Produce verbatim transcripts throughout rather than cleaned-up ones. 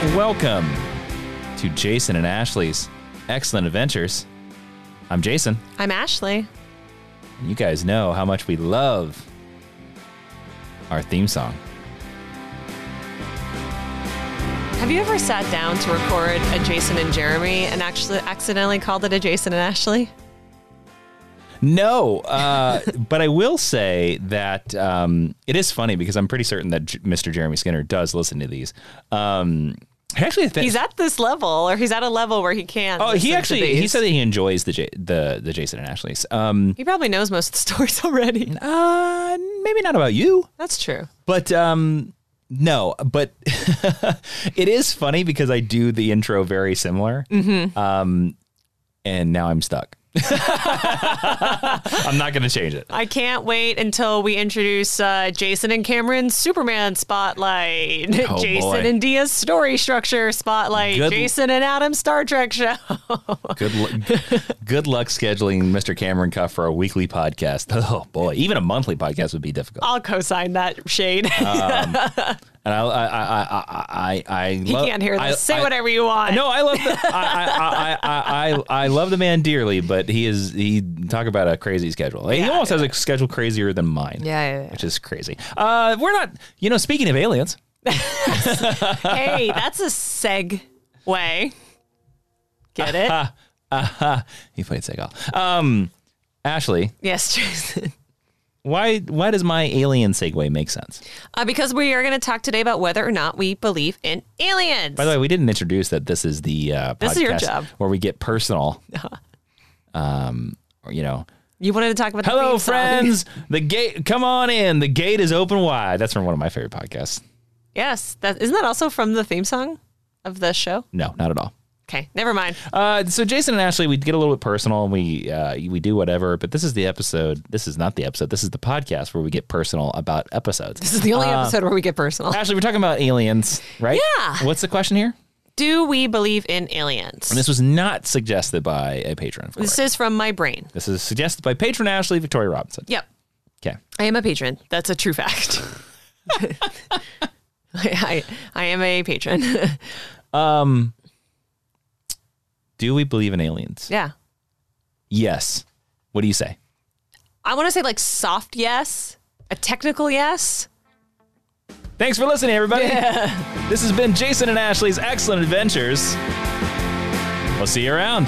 Welcome to Jason and Ashley's Excellent Adventures. I'm Jason. I'm Ashley. And you guys know how much we love our theme song. Have you ever sat down to record a Jason and Jeremy and actually accidentally called it a Jason and Ashley? No, uh, but I will say that um, it is funny because I'm pretty certain that J- Mister Jeremy Skinner does listen to these. Um, actually, I think He's at this level, or he's at a level where he can't. Oh, he listen to actually these. he said that he enjoys the J- the the Jason and Ashley's. Um, He probably knows most of the stories already. uh, maybe not about you, That's true. but um, no, but it is funny because I do the intro very similar. Mm-hmm. Um, and now I'm stuck. I'm not going to change it. I can't wait until we introduce uh, Jason and Cameron's Superman spotlight, Oh, Jason boy. and Dia's story structure spotlight, Good- Jason and Adam's Star Trek show. Good, lu- good luck scheduling Mister Cameron Cuff for a weekly podcast. Oh boy, even a monthly podcast would be difficult. I'll co-sign that shade. Um, and I, I, I, I, I, I he lo- can't hear this. I- Say I- whatever you want. No, I love the, I, I, I, I, I love the man dearly, but he is he talk about a crazy schedule. He Yeah, almost yeah. has a schedule crazier than mine. Yeah, yeah, yeah. Which is crazy. Uh, we're not, you know, speaking of aliens. Hey, that's a segue. Get it? Uh, uh, he played Seagal. Um, Ashley, Yes, Jason. why why does my alien segue make sense? Uh, because we are going to talk today about whether or not we believe in aliens. By the way, we didn't introduce that this is the uh, podcast This is your job. where we get personal. um, or, you know, you wanted to talk about the hello, theme song. friends. The gate, come on in. The gate is open wide. That's from one of my favorite podcasts. Yes. That, isn't that also from the theme song of the show? No, not at all. Okay, never mind. Uh, so Jason and Ashley, we get a little bit personal and we uh, we do whatever. But this is the episode. This is not the episode. This is the podcast where we get personal about episodes. This is the only Uh, episode where we get personal. Ashley, we're talking about aliens, right? Yeah. What's the question here? Do we believe in aliens? And this was not suggested by a patron. Of course. This is from my brain. This is suggested by patron Ashley Victoria Robinson. Yep. Okay. I am a patron. That's a true fact. I, I, I am a patron. Um, do we believe in aliens? Yeah. Yes. What do you say? I want to say like soft yes, a technical yes. Thanks for listening, everybody. This has been Jason and Ashley's Excellent Adventures. We'll see you around.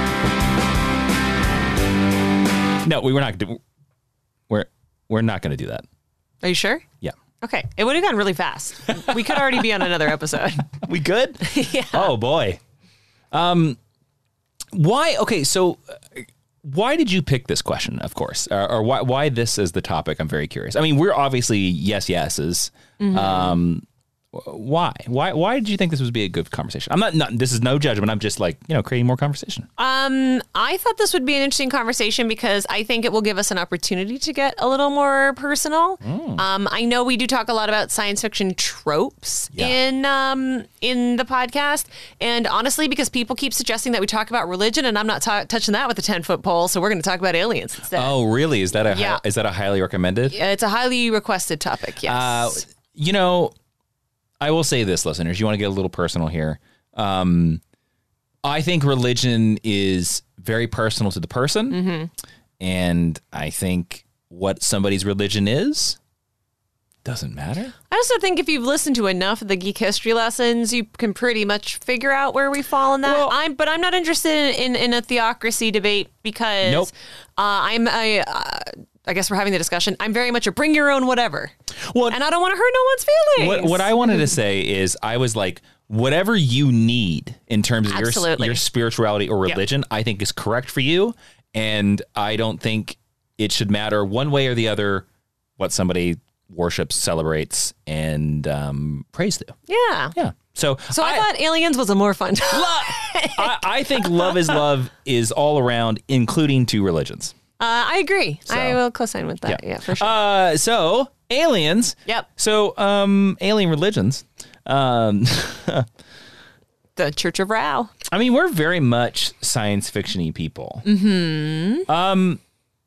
No, we were not. We're we're not going to do that. Are you sure? Yeah. Okay. It would have gone really fast. We could already be on another episode. We good? Yeah. Oh boy. Um, why? Okay, so uh, why did you pick this question? Of course, or, or why? Why this is the topic? I'm very curious. I mean, we're obviously yes, yeses. Mm-hmm. Um, why? Why? Why did you think this would be a good conversation? I'm not. not this is no judgment. I'm just like you know creating more conversation. Um, I thought this would be an interesting conversation because I think it will give us an opportunity to get a little more personal. Mm. Um, I know we do talk a lot about science fiction tropes Yeah. in um in the podcast, and honestly, because people keep suggesting that we talk about religion, and I'm not ta- touching that with a ten foot pole, so we're going to talk about aliens instead. Oh, really? Is that a Yeah. hi- is that a highly recommended? It's a highly requested topic. Yes. Uh, you know, I will say this, listeners. You want to get a little personal here. Um, I think religion is very personal to the person. Mm-hmm. And I think what somebody's religion is doesn't matter. I also think if you've listened to enough of the geek history lessons, you can pretty much figure out where we fall in that. Well- I'm, but I'm not interested in, in a theocracy debate because Nope. uh, I'm a, uh, I guess we're having the discussion. I'm very much a bring your own whatever. Well, And I don't want to hurt no one's feelings. what, what I wanted to say is I was like, whatever you need in terms of your, Absolutely. your spirituality or Yep. religion, I think is correct for you. And I don't think it should matter one way or the other what somebody worships, celebrates, and um, prays to. Yeah. Yeah. So, So I, thought aliens was a more fun topic. I, I think love is love is all around, including two religions. Uh, I agree. So- I will co-sign with that. Yeah, for sure. Uh, so aliens. Yep. So um, alien religions. Um, The Church of Ra. I mean, we're very much science fiction-y people. Mm-hmm. Um,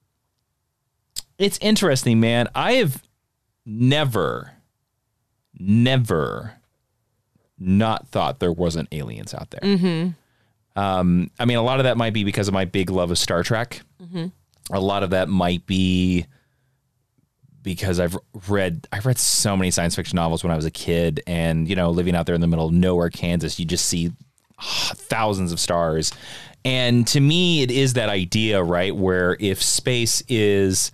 it's interesting, man. I have never, never, not thought there wasn't aliens out there. Mm-hmm. Um, I mean, a lot of that might be because of my big love of Star Trek. Mm-hmm. A lot of that might be because I've read I've read so many science fiction novels when I was a kid, and you know, living out there in the middle of nowhere, Kansas, you just see thousands of stars. And to me, it is that idea, right, where if space is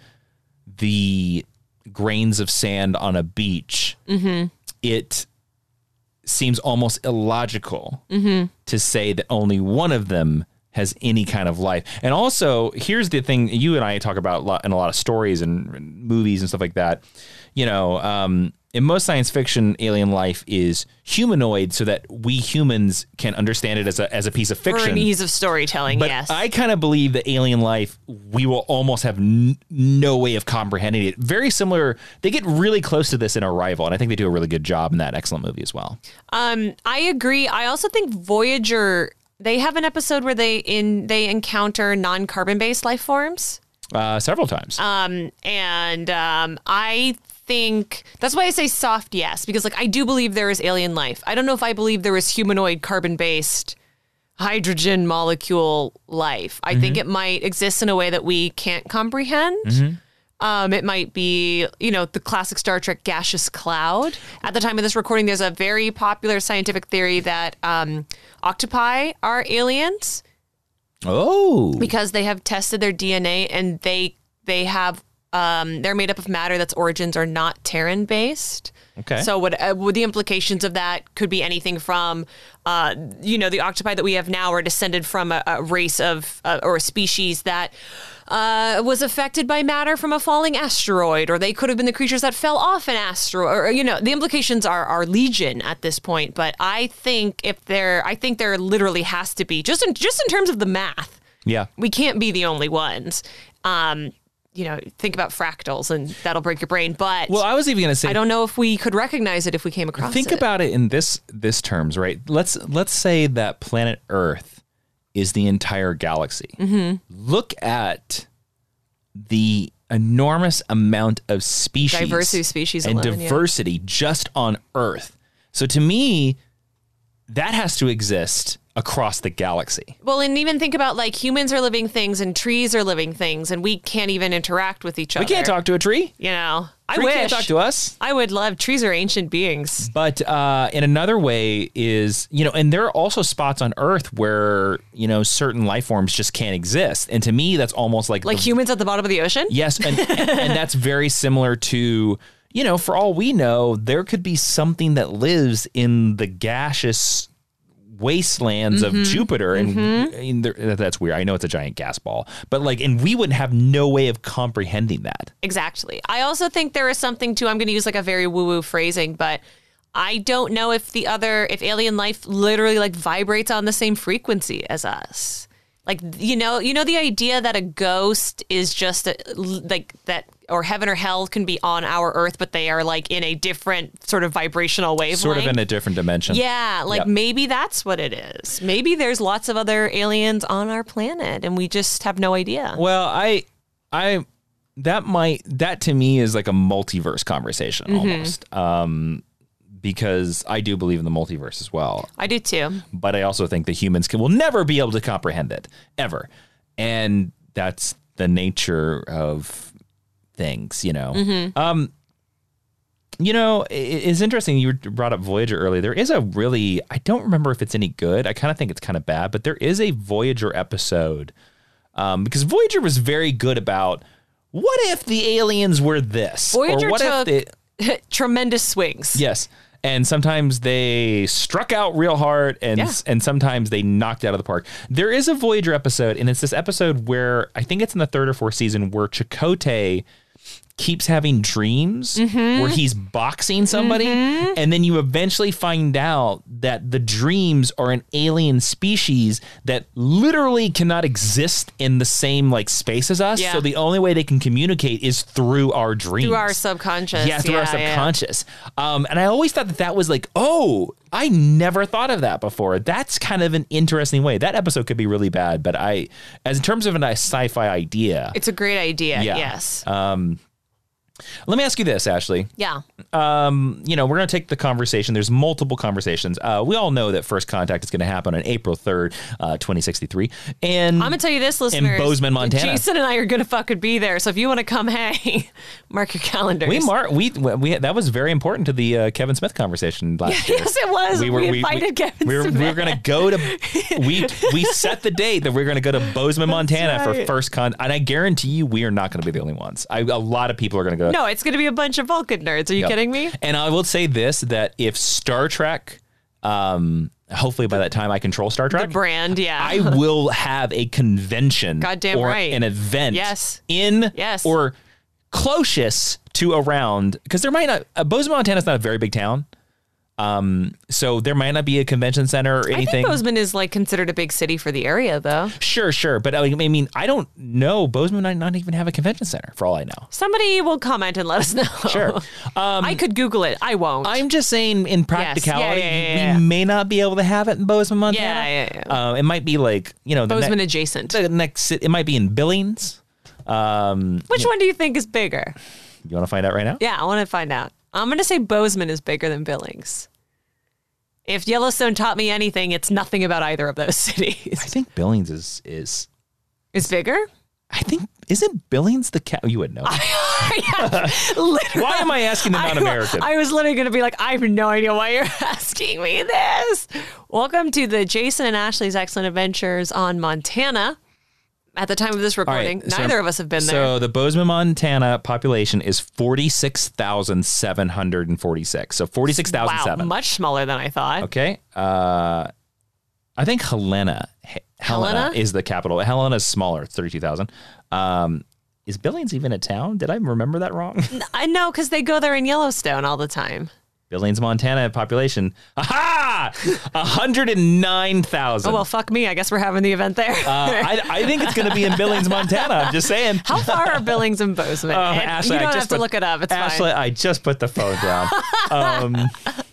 the grains of sand on a beach, mm-hmm. it seems almost illogical mm-hmm. to say that only one of them has any kind of life. And also, here's the thing you and I talk about a lot, in a lot of stories and movies and stuff like that. You know, um, in most science fiction, alien life is humanoid so that we humans can understand it as a as a piece of fiction. For an ease of storytelling, but yes. I kind of believe that alien life, we will almost have n- no way of comprehending it. Very similar. They get really close to this in Arrival, and I think they do a really good job in that excellent movie as well. Um, I agree. I also think Voyager, they have an episode where they in they encounter non-carbon based life forms. Uh, several times. Um, and um, I think that's why I say soft yes, because like I do believe there is alien life. I don't know if I believe there is humanoid carbon based hydrogen molecule life. I mm-hmm. think it might exist in a way that we can't comprehend. Mm-hmm. Um, it might be, you know, the classic Star Trek gaseous cloud. At the time of this recording, there's a very popular scientific theory that um, octopi are aliens. Oh, because they have tested their D N A and they they have um, they're made up of matter that's origins are not Terran based. Okay. So what uh, what the implications of that could be anything from, uh, you know, the octopi that we have now are descended from a, a race of uh, or a species that uh, was affected by matter from a falling asteroid, or they could have been the creatures that fell off an asteroid, or, you know, the implications are are legion at this point. But I think if there, I think there literally has to be just in just in terms of the math. Yeah, we can't be the only ones. Um, you know, think about fractals and that'll break your brain. But well, I was even going to say, I don't know if we could recognize it if we came across think it. Think about it in this this terms, right? Let's let's say that planet Earth is the entire galaxy. Mm-hmm. Look at the enormous amount of species, diversity of species, and alone, diversity yeah. just on Earth. So to me, that has to exist across the galaxy. Well, and even think about like humans are living things and trees are living things, and we can't even interact with each other. We can't talk to a tree. You know, I tree wish. Can't talk to us. I would love. Trees are ancient beings. But uh, in another way is, you know, and there are also spots on Earth where, you know, certain life forms just can't exist. And to me, that's almost like like the, humans at the bottom of the ocean. Yes, and, and, and that's very similar to, you know, for all we know, there could be something that lives in the gaseous wastelands mm-hmm. of Jupiter, and, mm-hmm. and there, that's weird. I know it's a giant gas ball, but like, and we would have no way of comprehending that. Exactly. I also think there is something to, I'm going to use like a very woo-woo phrasing, but I don't know if the other, if alien life literally like vibrates on the same frequency as us. Like, you know, you know, the idea that a ghost is just a, like that, or heaven or hell can be on our Earth, but they are like in a different sort of vibrational wavelength. Sort of in a different dimension. Yeah, like yep. maybe that's what it is. Maybe there's lots of other aliens on our planet and we just have no idea. Well, I, I, that might, that to me is like a multiverse conversation mm-hmm. almost. Um, because I do believe in the multiverse as well. I do too. But I also think that humans can, will never be able to comprehend it, ever. And that's the nature of things, you know. Mm-hmm. Um, you know, it, it's interesting you brought up Voyager earlier. There is a really, I don't remember if it's any good. I kind of think it's kind of bad, but there is a Voyager episode. Um, because Voyager was very good about, what if the aliens were this? Voyager or what took if they, tremendous swings. Yes. And sometimes they struck out real hard, and yeah. and sometimes they knocked out of the park. There is a Voyager episode, and it's this episode where I think it's in the third or fourth season where Chakotay keeps having dreams mm-hmm. where he's boxing somebody, mm-hmm. and then you eventually find out that the dreams are an alien species that literally cannot exist in the same like space as us. Yeah. So the only way they can communicate is through our dreams. Through our subconscious. Yeah, through yeah, our subconscious. Yeah. Um, and I always thought that that was like, oh, I never thought of that before. That's kind of an interesting way. That episode could be really bad, but I, as in terms of a sci-fi idea. It's a great idea, yeah. yes. Um, Let me ask you this, Ashley. Yeah. Um, you know, we're going to take the conversation. There's multiple conversations. Uh, we all know that First Contact is going to happen on April third, uh, twenty sixty-three. And I'm going to tell you this, listeners. In Bozeman, Montana. Jason and I are going to fucking be there. So if you want to come hang, mark your calendars. We mark. We we that was very important to the uh, Kevin Smith conversation last year. Yes, it was. We, were, we invited we, Kevin we were, Smith. We were going to go to. We we set the date that we we're going to go to Bozeman, Montana right. for First Con, and I guarantee you, we are not going to be the only ones. I, a lot of people are going to go. No, it's going to be a bunch of Vulcan nerds. Are you Yep. kidding me? And I will say this: that if Star Trek, um, hopefully by that time I control Star Trek, The brand, yeah. I will have a convention, Goddamn or right. an event, Yes. in Yes. or closest to around, because there might not. Uh, Bozeman, Montana is not a very big town. Um, so there might not be a convention center or anything. I think Bozeman is like considered a big city for the area, though. Sure, sure. But I mean, I don't know. Bozeman might not even have a convention center, for all I know. Somebody will comment and let us know. Sure. Um, I could Google it. I won't. I'm just saying, in practicality, Yeah, yeah, yeah, yeah. we may not be able to have it in Bozeman, Montana. Yeah, yeah, yeah. Uh, it might be like, you know, the Bozeman ne- adjacent. the next. It might be in Billings. Um, Which one do you think is bigger? you want to find out right now? Yeah, I want to find out. I'm going to say Bozeman is bigger than Billings. If Yellowstone taught me anything, it's nothing about either of those cities. I think Billings is is. Is bigger? I think isn't Billings the cat? You would know. Why am I asking the non-American? I, I was literally going to be like, I have no idea why you're asking me this. Welcome to the Jason and Ashley's Excellent Adventures on Montana. At the time of this recording, right, so- neither of us have been there. So the Bozeman, Montana population is forty-six thousand seven hundred forty-six. So forty-six thousand Wow, seven. much smaller than I thought. Okay. Uh, I think Helena, He- Helena, Helena? is the capital. Helena is smaller. It's thirty-two thousand. Um, is Billings even a town? Did I remember that wrong? I know, because they go there in Yellowstone all the time. Billings, Montana population. Aha! one hundred nine thousand. Oh, well, fuck me. I guess we're having the event there. uh, I, I think it's going to be in Billings, Montana. I'm just saying. How far are Billings and Bozeman? Oh, And Ashley, you don't I just have to put, look it up. It's Ashley, fine. I just put the phone down. um,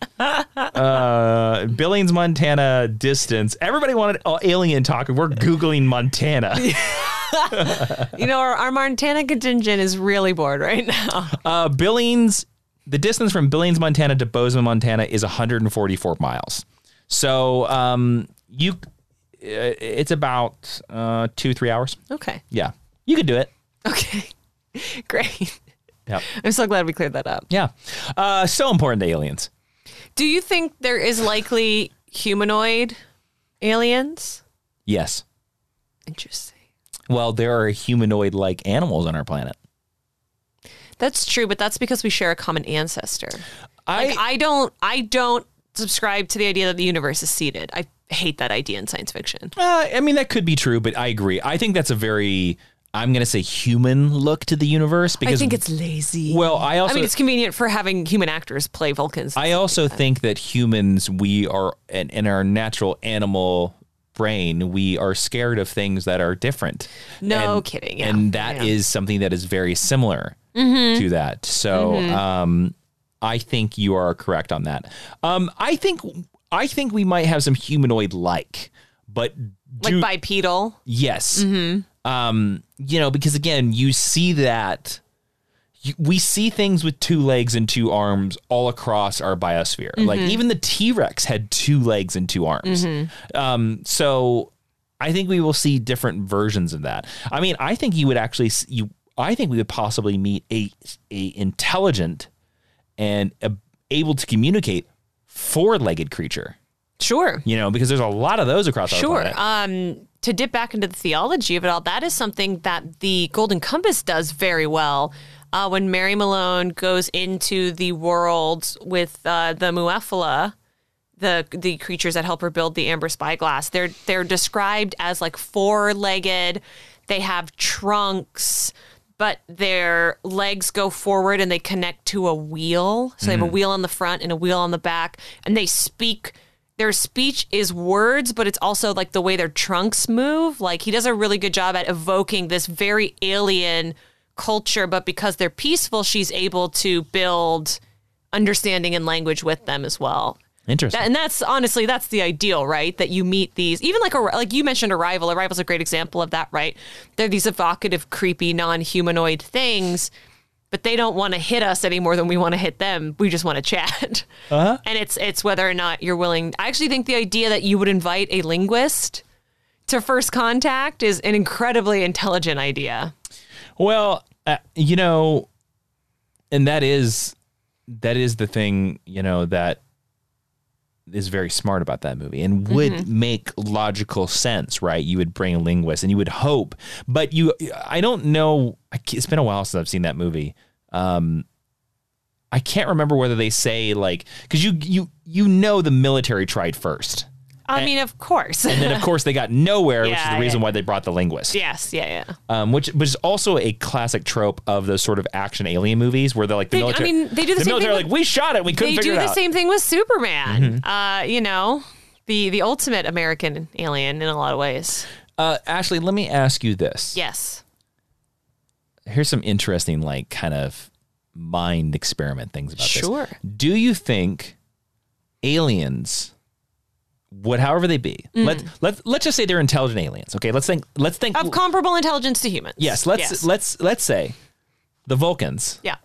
uh, Billings, Montana distance. Everybody wanted oh, alien talk. We're Googling Montana. You know, our, our Montana contingent is really bored right now. Uh, Billings, the distance from Billings, Montana to Bozeman, Montana is one hundred forty-four miles. So um, you, it's about uh, two, three hours. Okay. Yeah, you could do it. Okay. Great. Yeah. I'm so glad we cleared that up. Yeah. Uh, so important to aliens. Do you think there is likely humanoid aliens? Yes. Interesting. Well, there are humanoid-like animals on our planet. That's true, but that's because we share a common ancestor. I, Like, I don't I don't subscribe to the idea that the universe is seeded. I hate that idea in science fiction. uh, I mean, that could be true, but I agree. I think that's a very, I'm going to say, human look to the universe. Because I think it's lazy. Well, I also, I mean, it's convenient for having human actors play Vulcans. I also think that humans, we are, in, in our natural animal brain, we are scared of things that are different. No and, kidding. Yeah. And that Yeah. is something that is very similar Mm-hmm. to that. So Mm-hmm. um, I think you are correct on that. Um, I think I think we might have some humanoid-like, but like do, bipedal. yes. Um, you know, because again, you see that you, we see things with two legs and two arms all across our biosphere. Like even the T-Rex had two legs and two arms. Um, so I think we will see different versions of that. I mean, I think you would actually s- you. I think we would possibly meet a a intelligent and a, able to communicate four-legged creature. Sure. You know, because there's a lot of those across our Sure. planet. Um, to dip back into the theology of it all, that is something that the Golden Compass does very well. Uh, when Mary Malone goes into the world with uh, the Muephala, the the creatures that help her build the Amber Spyglass, they're they're described as like four-legged. They have trunks, but their legs go forward and they connect to a wheel. So they have a wheel on the front and a wheel on the back, and they speak. Their speech is words, but it's also like the way their trunks move. Like he does a really good job at evoking this very alien culture, but because they're peaceful, she's able to build understanding and language with them as well. Interesting. That, and that's honestly, that's the ideal, right? That you meet these, even like a, like you mentioned, Arrival. Arrival's a great example of that, right? They're these evocative, creepy, non-humanoid things, but they don't want to hit us any more than we want to hit them. We just want to chat. Uh-huh. And it's it's whether or not you're willing. I actually think the idea that you would invite a linguist to first contact is an incredibly intelligent idea. Well, uh, you know, and that is that is the thing, you know, that is very smart about that movie and would mm-hmm. make logical sense, right? You would bring a linguist and you would hope, but you, I don't know. It's been a while since I've seen that movie. Um, I can't remember whether they say like, cause you, you, you know, the military tried first. I and, mean, of course. And then of course they got nowhere, yeah, which is the reason yeah. why they brought the linguist. Yes. Yeah. Yeah. Um, which, which is also a classic trope of those sort of action alien movies where they're like the they, military. I mean, they do the, the same military thing. Like we shot it, we couldn't They figure do it the out. same thing with Superman. Mm-hmm. Uh, you know, the the ultimate American alien in a lot of ways. Uh, Ashley, let me ask you this. Yes. Here's some interesting, like, kind of mind experiment things about sure. this. Do you think aliens would, however they be, mm. let let let's just say they're intelligent aliens. Okay, let's think. Let's think of comparable intelligence to humans. Yes. Let's yes. let's let's say the Vulcans. Yeah.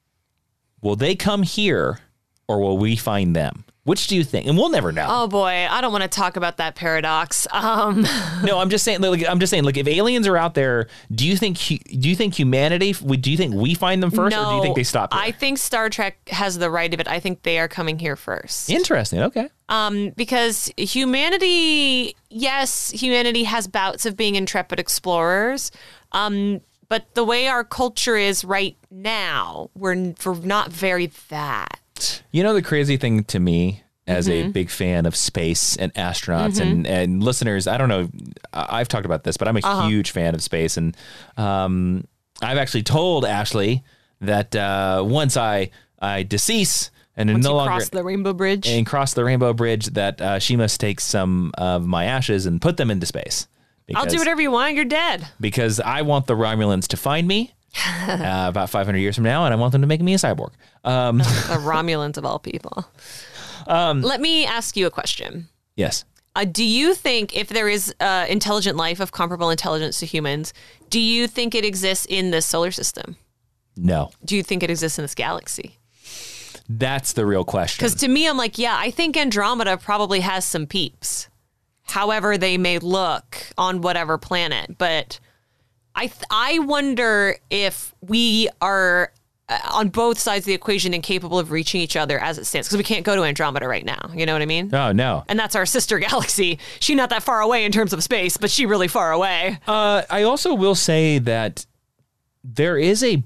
Will they come here, or will we find them? Which do you think? And we'll never know. Oh boy, I don't want to talk about that paradox. Um, no, I'm just saying. Like, I'm just saying. Like, if aliens are out there, do you think? Do you think humanity? Do you think we find them first, no, or do you think they stop here? I think Star Trek has the right of it. I think they are coming here first. Interesting. Okay. Um, because humanity, yes, humanity has bouts of being intrepid explorers. Um, but the way our culture is right now, we're we're not very that. You know, the crazy thing to me as mm-hmm. a big fan of space and astronauts mm-hmm. and, and listeners, I don't know, I've talked about this, but I'm a uh-huh. huge fan of space. And um, I've actually told Ashley that uh, once I, I decease and once no you longer cross the Rainbow Bridge and cross the Rainbow Bridge, that uh, she must take some of my ashes and put them into space. Because, I'll do whatever you want. You're dead. Because I want the Romulans to find me. uh, about five hundred years from now, and I want them to make me a cyborg. Um, the Romulans of all people. Um, Let me ask you a question. Yes. Uh, do you think if there is uh, intelligent life of comparable intelligence to humans, do you think it exists in this solar system? No. Do you think it exists in this galaxy? That's the real question. Because to me, I'm like, yeah, I think Andromeda probably has some peeps, however they may look on whatever planet, but I th- I wonder if we are uh, on both sides of the equation incapable of reaching each other as it stands, because we can't go to Andromeda right now. You know what I mean? Oh, no. And that's our sister galaxy. She's not that far away in terms of space, but she really far away. Uh, I also will say that there is a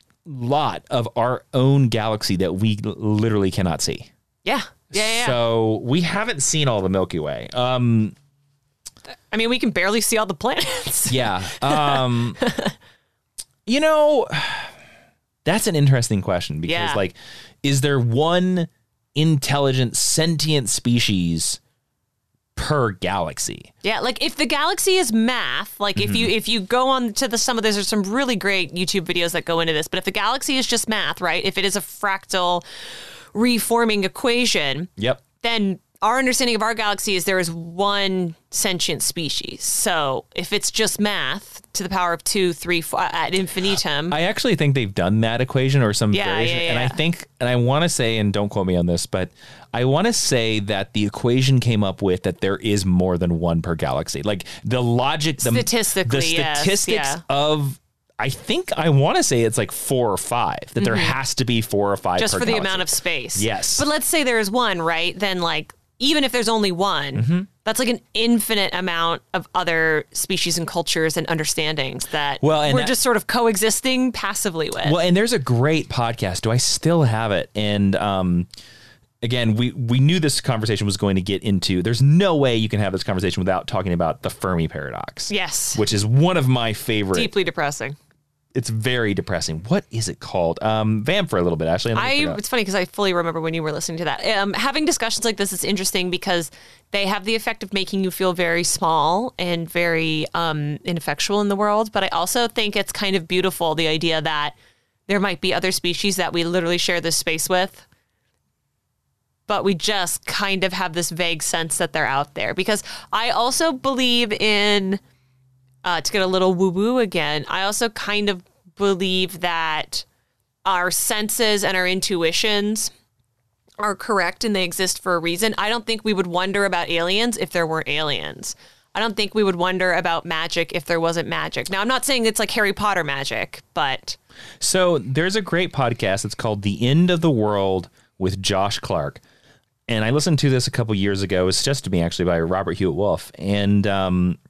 lot of our own galaxy that we l- literally cannot see. Yeah. Yeah, yeah. So we haven't seen all the Milky Way. Um I mean, we can barely see all the planets. Yeah. Um, you know, that's an interesting question because, yeah. like, is there one intelligent, sentient species per galaxy? Yeah, like if the galaxy is math, like mm-hmm. if you if you go on to the some of there's some really great YouTube videos that go into this, but if the galaxy is just math, right? If it is a fractal reforming equation, yep. then our understanding of our galaxy is there is one sentient species. So if it's just math to the power of two, three, four, ad infinitum. I actually think they've done that equation or some yeah, variation. Yeah, yeah. And I think, and I want to say, and don't quote me on this, but I want to say that the equation came up with that there is more than one per galaxy. Like the logic, the, statistically, the yes, statistics yeah. of, I think I want to say it's like four or five, that mm-hmm. there has to be four or five just per for galaxy. the amount of space. Yes. But let's say there's one, right? Then like, even if there's only one, mm-hmm. that's like an infinite amount of other species and cultures and understandings that well, and we're that, just sort of coexisting passively with. Well, and there's a great podcast. Do I still have it? And um, again, we, we knew this conversation was going to get into, there's no way you can have this conversation without talking about the Fermi paradox. Yes. Which is one of my favorite. Deeply depressing. It's very depressing. What is it called? Um, Vamp for a little bit, Ashley. I, it's funny because I fully remember when you were listening to that. Um, having discussions like this is interesting because they have the effect of making you feel very small and very um, ineffectual in the world. But I also think it's kind of beautiful, the idea that there might be other species that we literally share this space with, but we just kind of have this vague sense that they're out there. Because I also believe in... Uh, to get a little woo-woo again, I also kind of believe that our senses and our intuitions are correct and they exist for a reason, I don't think we would wonder about aliens if there weren't aliens. I don't think we would wonder about magic if there wasn't magic. Now, I'm not saying it's like Harry Potter magic, but... So there's a great podcast. It's called The End of the World with Josh Clark. And I listened to this a couple years ago. It was suggested to me, actually, by Robert Hewitt Wolf. And um,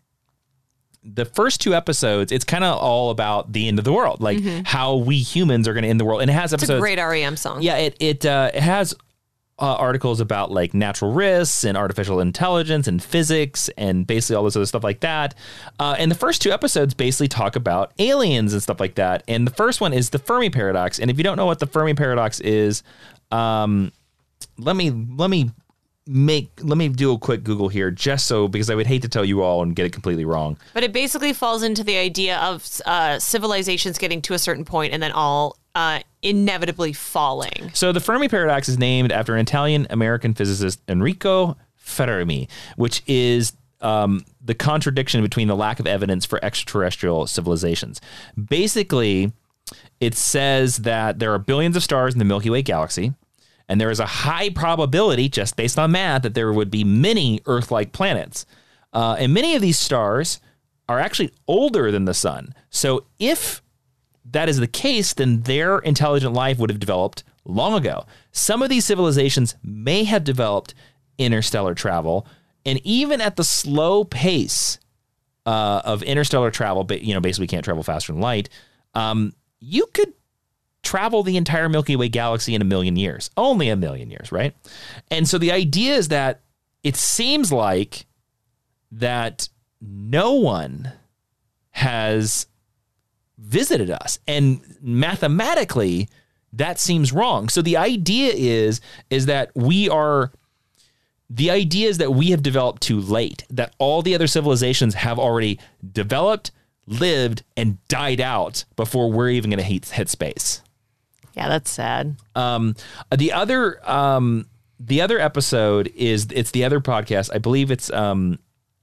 the first two episodes, it's kind of all about the end of the world, like mm-hmm. how we humans are going to end the world. And it has episodes... It's a great R E M song. Yeah, it, it, uh, it has... Uh, articles about like natural risks and artificial intelligence and physics and basically all this other stuff like that. Uh, and the first two episodes basically talk about aliens and stuff like that. And the first one is the Fermi paradox. And if you don't know what the Fermi paradox is, um, let me let me make let me do a quick Google here, just so because I would hate to tell you all and get it completely wrong. But it basically falls into the idea of uh, civilizations getting to a certain point and then all uh, inevitably falling. So the Fermi paradox is named after an Italian-American physicist Enrico Fermi, which is um, the contradiction between the lack of evidence for extraterrestrial civilizations. Basically, it says that there are billions of stars in the Milky Way galaxy, and there is a high probability, just based on math, that there would be many Earth-like planets. Uh, and many of these stars are actually older than the sun. So if that is the case, then their intelligent life would have developed long ago. Some of these civilizations may have developed interstellar travel, and even at the slow pace uh, of interstellar travel, but you know, basically we can't travel faster than light, um, you could travel the entire Milky Way galaxy in a million years. Only a million years, right? And so the idea is that it seems like that no one has visited us, and mathematically that seems wrong. So the idea is is that we are the idea is that we have developed too late, that all the other civilizations have already developed, lived, and died out before we're even going to hit, hit space. Yeah, that's sad. Um, the other um, the other episode is it's the other podcast. I believe it's um,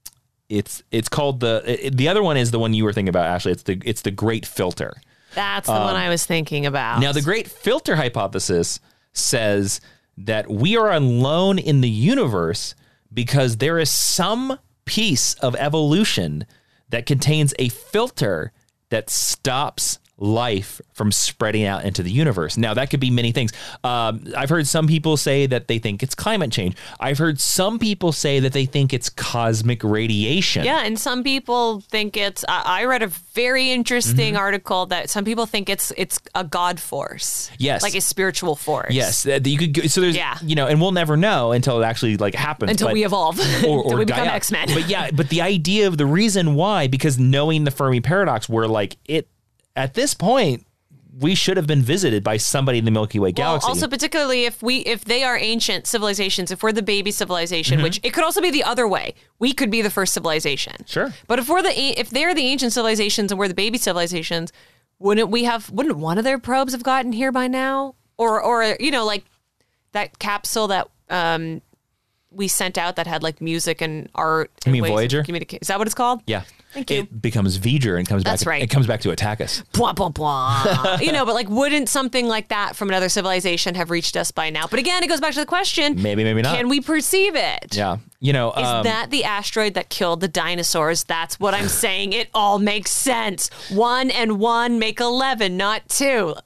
It's it's called the it, the other one is the one you were thinking about, Ashley. It's the it's the Great Filter. That's the um, one I was thinking about. Now, the Great Filter hypothesis says that we are alone in the universe because there is some piece of evolution that contains a filter that stops life from spreading out into the universe. Now, that could be many things. Um, I've heard some people say that they think it's climate change. I've heard some people say that they think it's cosmic radiation. Yeah, and some people think it's... Uh, I read a very interesting mm-hmm. article that some people think it's it's a God force. Yes. Like a spiritual force. Yes. Uh, you could. So there's, yeah. you know, and we'll never know until it actually like happens. Until but, we evolve. Or, or until we become out. X-Men. But yeah, but the idea of the reason why, because knowing the Fermi paradox, where like it, at this point, we should have been visited by somebody in the Milky Way galaxy. Well, also, particularly if we if they are ancient civilizations, if we're the baby civilization, mm-hmm. which it could also be the other way. We could be the first civilization. Sure. But if we're the if they're the ancient civilizations and we're the baby civilizations, wouldn't we have wouldn't one of their probes have gotten here by now? Or or you know, like that capsule that um we sent out that had like music and art. You mean Voyager? Communica- Is that what it's called? Yeah. Thank you. It becomes V'ger and comes That's back. right. It comes back to attack us. Blah, blah, blah. You know, but like, wouldn't something like that from another civilization have reached us by now? But again, it goes back to the question. Maybe, maybe not. Can we perceive it? Yeah. You know, Is um, that the asteroid that killed the dinosaurs? That's what I'm saying. It all makes sense. One and one make eleven, not two.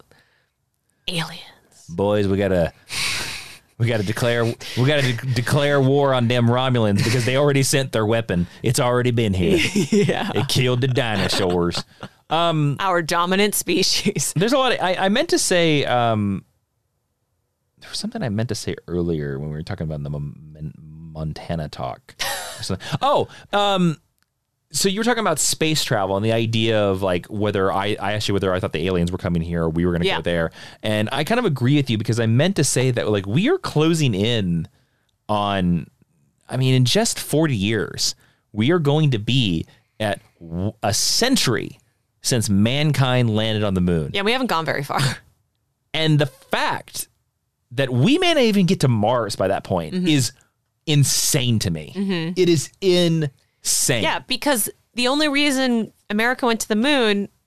Aliens. Boys, we gotta... We got to declare we got to de- declare war on them Romulans because they already sent their weapon. It's already been here. Yeah. It killed the dinosaurs. Um, Our dominant species. There's a lot of, I, I meant to say, um, there was something I meant to say earlier when we were talking about the Mon- Montana talk. oh, um, so you were talking about space travel and the idea of like whether I, I asked you whether I thought the aliens were coming here or we were going to yeah. go there. And I kind of agree with you because I meant to say that like we are closing in on, I mean, in just forty years, we are going to be at a century since mankind landed on the moon. Yeah, we haven't gone very far. And the fact that we may not even get to Mars by that point mm-hmm. is insane to me. Mm-hmm. It is insane. Yeah, because the only reason America went to the moon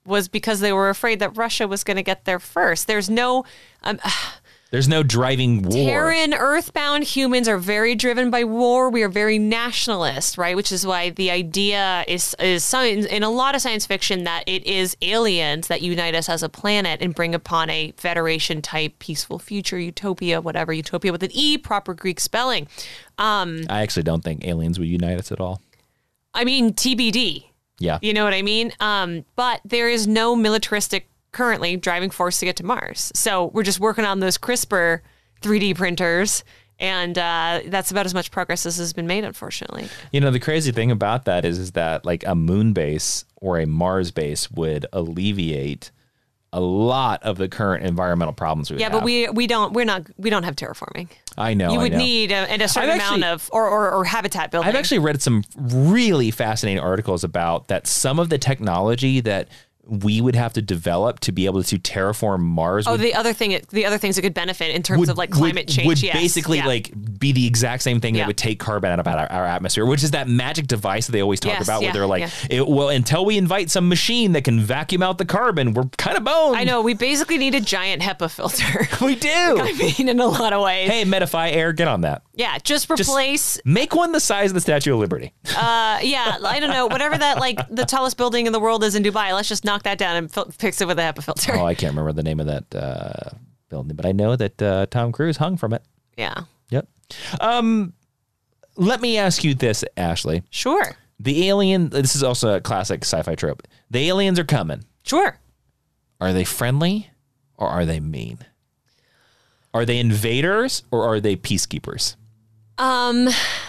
was because they were afraid that Russia was going to get there first. There's no... Um, There's no driving war. Terran, earthbound humans are very driven by war. We are very nationalist, right? Which is why the idea is is science, in a lot of science fiction that it is aliens that unite us as a planet and bring upon a Federation type peaceful future, utopia, whatever, utopia with an E, proper Greek spelling. Um, I actually don't think aliens would unite us at all. I mean, T B D. Yeah. You know what I mean? Um, but there is no militaristic currently driving force to get to Mars. So we're just working on those CRISPR three D printers, and uh, that's about as much progress as has been made, unfortunately. You know, the crazy thing about that is, is that like a moon base or a Mars base would alleviate a lot of the current environmental problems we yeah, have. but we we don't we're not we don't have terraforming. I know. You would I know. need a, and a certain I've amount actually- of or, or or habitat building. I've actually read some really fascinating articles about that some of the technology that we would have to develop to be able to terraform Mars Oh, would, the other thing, it, the other things it could benefit in terms would- of like climate would, change. would yes. basically yeah. like be the exact same thing Yeah. that would take carbon out of our, our atmosphere, which is that magic device that they always talk Yes, about, yeah, where they're like, yeah. it, well, until we invite some machine that can vacuum out the carbon, we're kind of boned. I know we basically need a giant HEPA filter. We do. I mean, in a lot of ways. Hey, Medify Air, get on that. Yeah, just Just replace. make one the size of the Statue of Liberty. Uh, yeah, I don't know, whatever that like the tallest building in the world is in Dubai. Let's just knock that down and fil- fix it with a HEPA filter. Oh, I can't remember the name of that uh, building, but I know that uh, Tom Cruise hung from it. Yeah, Yep. Um, let me ask you this, Ashley. sure, The alien, this is also a classic sci-fi trope. The aliens are coming. sure. Are they friendly or are they mean? Are they invaders or are they peacekeepers? Um,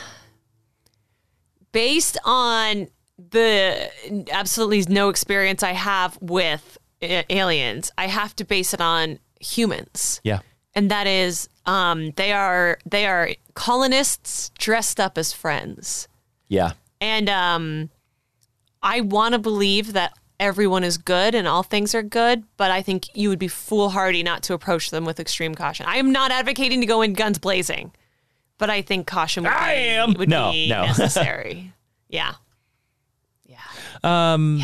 based on the absolutely no experience I have with a- aliens, I have to base it on humans. Yeah. And that is, um, they are they are colonists dressed up as friends. Yeah. And um, I want to believe that everyone is good and all things are good, but I think you would be foolhardy not to approach them with extreme caution. I am not advocating to go in guns blazing, but I think caution would I be, am. would No, be no. necessary. Yeah. Yeah. Um,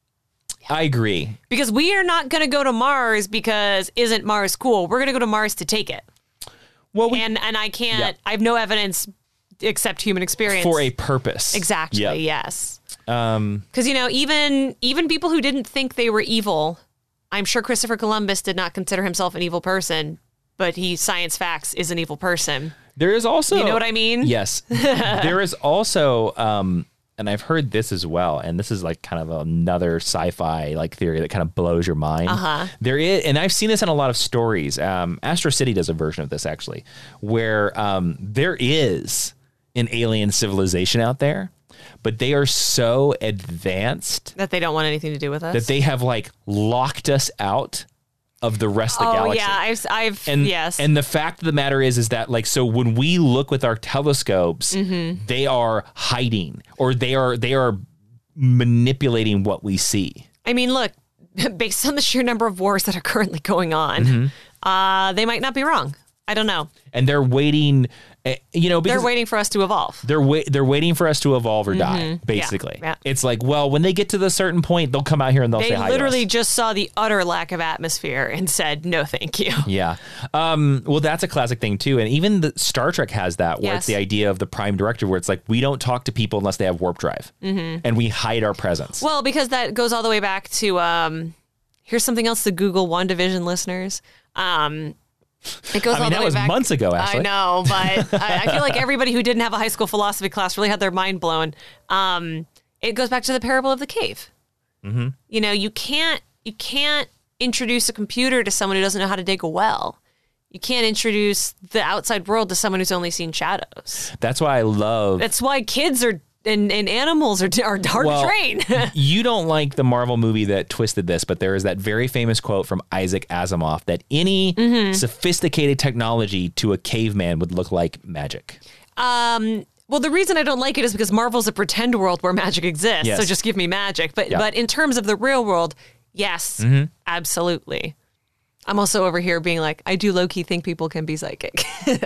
I agree. Because we are not going to go to Mars because isn't Mars cool? We're going to go to Mars to take it. Well, we, And and I can't, Yeah. I have no evidence except human experience. for a purpose. Exactly, Yeah. yes. Um, Because, you know, even even people who didn't think they were evil, I'm sure Christopher Columbus did not consider himself an evil person, but he, science facts, is an evil person. there is also, You know what I mean? Yes. There is also, um, and I've heard this as well, and this is like kind of another sci-fi like theory that kind of blows your mind. Uh-huh. There is, and I've seen this in a lot of stories. Um, Astro City does a version of this actually, where um, there is an alien civilization out there, but they are so advanced That they don't want anything to do with us. that they have like locked us out of the rest of the oh, galaxy. yeah, I've, I've And, yes. and the fact of the matter is, is that like, so when we look with our telescopes, Mm-hmm. they are hiding or they are, they are manipulating what we see. I mean, look, based on the sheer number of wars that are currently going on, Mm-hmm. uh, they might not be wrong. I don't know. And they're waiting, eh, you know, because They're waiting for us to evolve. they're wait, they're waiting for us to evolve or die, basically. Mm-hmm. yeah. It's like, well, when they get to the certain point, they'll come out here and they'll They say hi literally to us. just saw the utter lack of atmosphere and said, no, thank you. Yeah. Um, well, that's a classic thing too. And even the Star Trek has that where Yes. it's the idea of the prime directive where it's like, we don't talk to people unless they have warp drive and we hide our presence. Well, because that goes all the way back to, um, here's something else to Google WandaVision listeners. Um, it goes I mean, all the that way was back. months ago, Ashley. I know, but I, I feel like everybody who didn't have a high school philosophy class really had their mind blown. Um, it goes back to the parable of the cave. Mm-hmm. You know, you can't you can't introduce a computer to someone who doesn't know how to dig a well. You can't introduce the outside world to someone who's only seen shadows. That's why I love. That's why kids are and, and animals are, are hard Well, to train. You don't like the Marvel movie that twisted this, but there is that very famous quote from Isaac Asimov that any Mm-hmm. sophisticated technology to a caveman would look like magic. Um, well, the reason I don't like it is because Marvel's a pretend world where magic exists. Yes. So just give me magic. But Yeah. but in terms of the real world, yes, Mm-hmm. absolutely. I'm also over here being like, I do low-key think people can be psychic.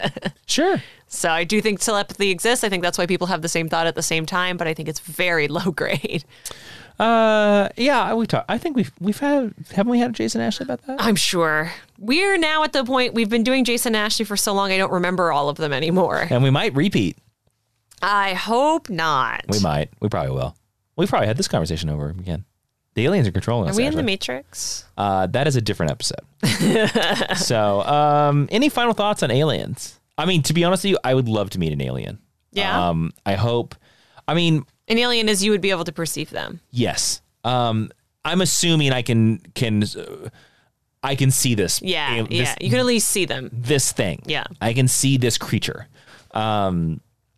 Sure. So I do think telepathy exists. I think that's why people have the same thought at the same time, but I think it's very low grade. Uh, yeah, we talked. I think we've we've had haven't we had a Jason Ashley about that? I'm sure. We're now at the point we've been doing Jason Ashley for so long I don't remember all of them anymore. And we might repeat. I hope not. We might. We probably will. We probably had this conversation over again. The aliens are controlling us. Are we actually. in the Matrix? Uh, that is a different episode. So, um, any final thoughts on aliens? I mean, to be honest with you, I would love to meet an alien. Yeah. Um, I hope. I mean, An alien is you would be able to perceive them. yes. Um, I'm assuming I can can uh, I can see this. Yeah, al- this, yeah. You can at least see them. this thing. Yeah. I can see this creature. Um,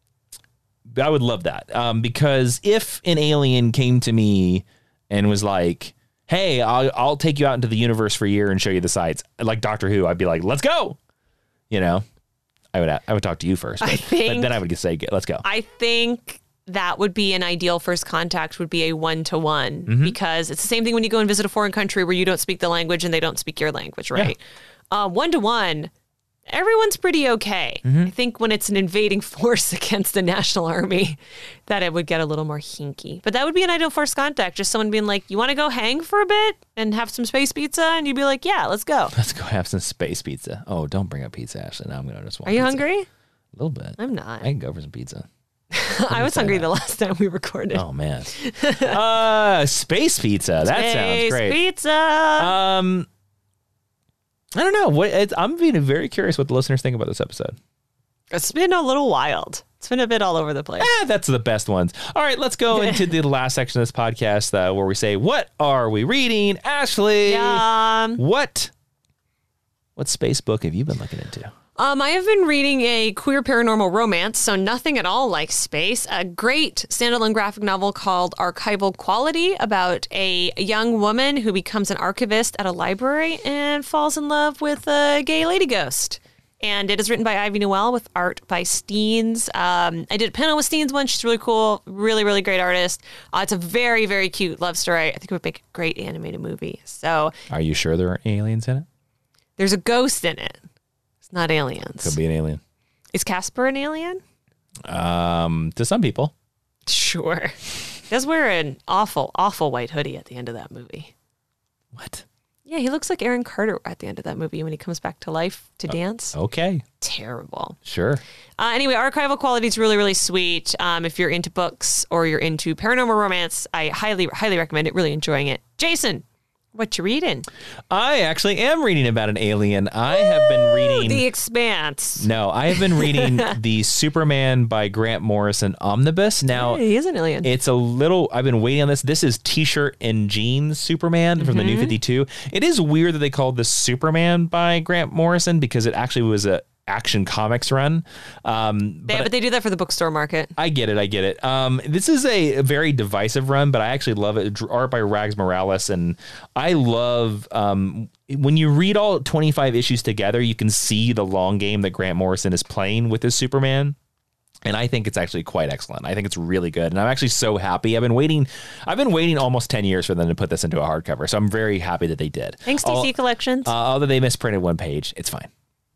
I would love that. Um, because if an alien came to me and was like, "Hey, I'll I'll take you out into the universe for a year and show you the sights," like Doctor Who, I'd be like, "Let's go." You know, I would I would talk to you first, but, I think- but then I would say, "Let's go." I think that would be an ideal first contact would be a one-to-one Mm-hmm. because it's the same thing when you go and visit a foreign country where you don't speak the language and they don't speak your language, right? Uh, one-to-one, everyone's pretty okay. Mm-hmm. I think when it's an invading force against the national army, that it would get a little more hinky. But that would be an ideal first contact, just someone being like, you want to go hang for a bit and have some space pizza? And you'd be like, yeah, let's go. Let's go have some space pizza. Oh, don't bring up pizza, Ashley. Now I'm gonna just want. Are you pizza. hungry? A little bit. I'm not. I can go for some pizza. I was hungry the last time we recorded. Oh man. uh, space pizza. That sounds Space great. Pizza. Um, I don't know. What it's, I'm being very curious what the listeners think about this episode. It's been a little wild. It's been a bit all over the place. Ah, that's the best ones. All right, let's go into the last section of this podcast uh, where we say, "What are we reading, Ashley? Um, What what space book have you been looking into?" um, I have been reading a queer paranormal romance, so nothing at all like space. A great standalone graphic novel called Archival Quality about a young woman who becomes an archivist at a library and falls in love with a gay lady ghost. And it is written by Ivy Noel with art by Steens. Um, I did a panel with Steens once. She's really cool. Really, really great artist. Uh, it's a very, very cute love story. I think it would make a great animated movie. So Are you sure there are aliens in it? there's a ghost in it. It's not aliens. Could be an alien. Is Casper an alien? Um, to some people. Sure. He does wear an awful, awful white hoodie at the end of that movie. What? Yeah, he looks like Aaron Carter at the end of that movie when he comes back to life to dance. Okay. Terrible. Sure. Uh, anyway, Archival Quality is really, really sweet. Um, if you're into books or you're into paranormal romance, I highly, highly recommend it. Really enjoying it. Jason, what you reading? I actually am reading about an alien. I have been reading. The Expanse. No, I have been reading the Superman by Grant Morrison omnibus. Now, Hey, he is an alien. it's a little, I've been waiting on this. This is T-shirt and jeans Superman from the New fifty-two. It is weird that they called this Superman by Grant Morrison because it actually was a Action Comics run. Um, yeah, but they do that for the bookstore market. I get it. I get it. Um, this is a very divisive run, but I actually love it. Art by Rags Morales. And I love um, when you read all twenty-five issues together, you can see the long game that Grant Morrison is playing with his Superman. And I think it's actually quite excellent. I think it's really good. And I'm actually so happy. I've been waiting. I've been waiting almost ten years for them to put this into a hardcover. So I'm very happy that they did. Thanks, D C Al- Collections. Uh, although they misprinted one page, it's fine.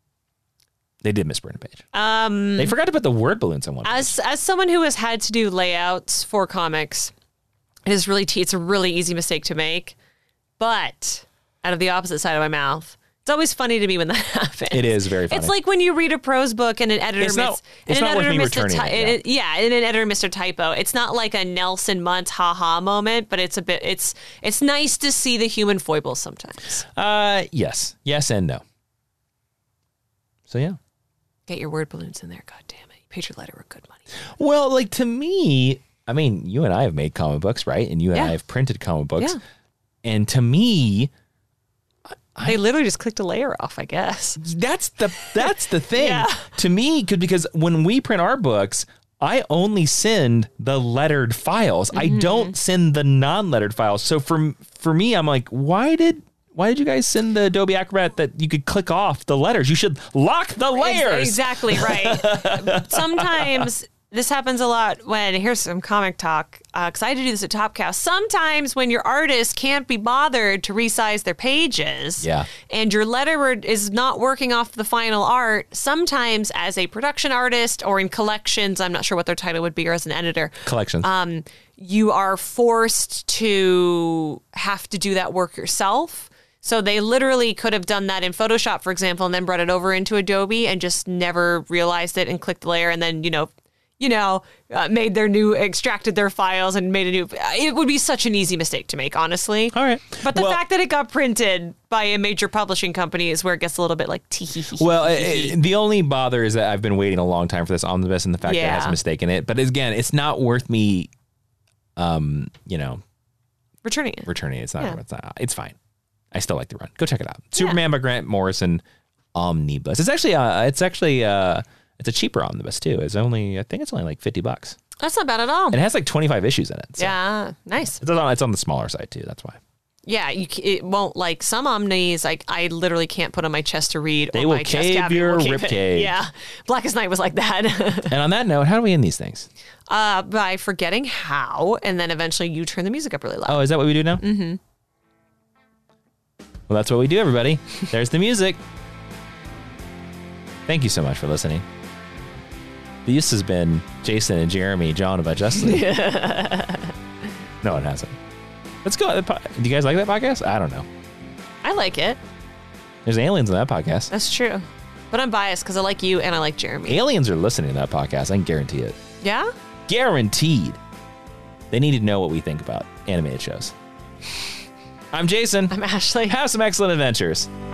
They did misprint a page. Um, they forgot to put the word balloons on one page. as as someone who has had to do layouts for comics, it is really t- it's a really easy mistake to make. But out of the opposite side of my mouth, it's always funny to me when that happens. It is very funny. It's like when you read a prose book and an editor It's miss, not- and it's an not worth editor me missed a returning ty- it, it- yeah, and an editor missed a typo. It's not like a Nelson Muntz haha moment, but it's a bit. It's it's nice to see the human foibles sometimes. Uh, yes, yes, and no. So yeah. Get your word balloons in there. God damn it! You paid your letter with good money. Well, like to me, I mean, you and I have made comic books, right? And you and Yeah. I have printed comic books. Yeah. And to me, They literally just clicked a layer off, I guess. that's the that's the thing. Yeah. To me, cause, because when we print our books, I only send the lettered files. Mm-hmm. I don't send the non-lettered files. So for for me, I'm like, why did why did you guys send the Adobe Acrobat that you could click off the letters? You should lock the layers. Exactly right. Sometimes this happens a lot when, here's some comic talk, because uh, I had to do this at Topcast. Sometimes when your artist can't be bothered to resize their pages, Yeah. and your letterer is not working off the final art, sometimes as a production artist or in collections, I'm not sure what their title would be, or as an editor, Collections. um, you are forced to have to do that work yourself. So they literally could have done that in Photoshop, for example, and then brought it over into Adobe and just never realized it and clicked the layer and then, you know, you know, uh, made their new, extracted their files and made a new, it would be such an easy mistake to make, honestly. All right. But the Well- fact that it got printed by a major publishing company is where it gets a little bit like tee. Well, it, it- the only bother is that I've been waiting a long time for this omnibus and the fact that it has Yeah. a mistake in it. But again, it's not worth me, um, you know, Returning it. returning it. It's not, Yeah. it's not, it's fine. I still like the run. Go check it out. Superman by Grant Morrison omnibus. It's actually, uh, it's actually, uh, it's a cheaper omnibus too. It's only, I think it's only like fifty bucks. That's not bad at all. It has like twenty-five issues in it. So Yeah, nice. It's on, it's on the smaller side too. That's why. Yeah, you, c- it won't, like some omnis, like I literally can't put on my chest to read. They or will my chest cave cavity your will cave it. ribcage. Yeah, Blackest Night was like that. And on that note, how do we end these things? uh, by forgetting how, and then eventually you turn the music up really loud. Oh, is that what we do now? Mm-hmm. Well, that's what we do, everybody. There's the music. Thank you so much for listening. This has been Jason and Jeremy, John about Justice League. No, it hasn't. Let's go. Do you guys like that podcast? I don't know. I like it. There's aliens in that podcast. That's true. But I'm biased because I like you and I like Jeremy. Aliens are listening to that podcast. I can guarantee it. Yeah? Guaranteed. They need to know what we think about animated shows. I'm Jason. I'm Ashley. Have some excellent adventures.